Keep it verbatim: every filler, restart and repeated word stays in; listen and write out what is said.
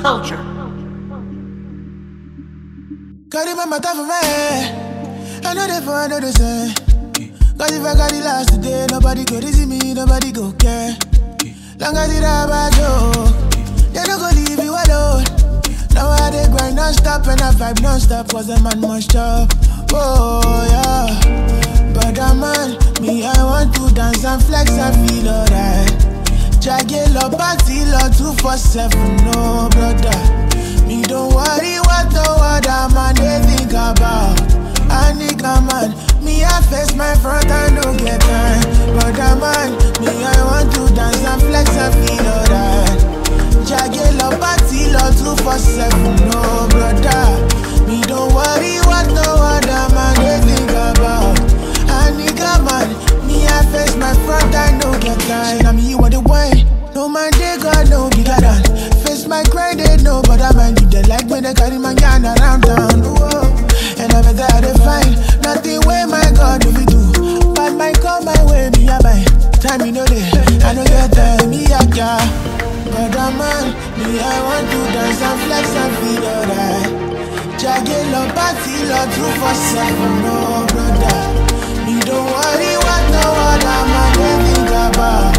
culture. Got it my top of my head. I know they for I know the same. Cause if I got it last today, nobody go see me, nobody go care. Long as it have a joke, they don't go leave you alone. Now I dey grind non-stop and I vibe non-stop, cause a man must chop. Oh yeah, but a man, me I want to dance and flex and feel alright. Jagelo party lot two four seven, no brother. Me don't worry what the other man they think about. I nigga man, me I face my front and don't get time. But a man, me I want to dance and flex and feel alright. Jagelo party lot two four seven, no brother. Me don't worry what the other man they think about. I nigga man, me I face my front and don't get time. I mean you are the one. No man they got no bigger than. Face my grind they know, but I mind you they like when they carry my yarn around town. Whoa. And I better I find nothing way my God do we do. But my come my way me I buy. Time you know they, I know get time me I car. But a man, me I want to dance and flex and feel alright. Jagelo party lot two for seven, no brother. Me don't worry what no other man they think about.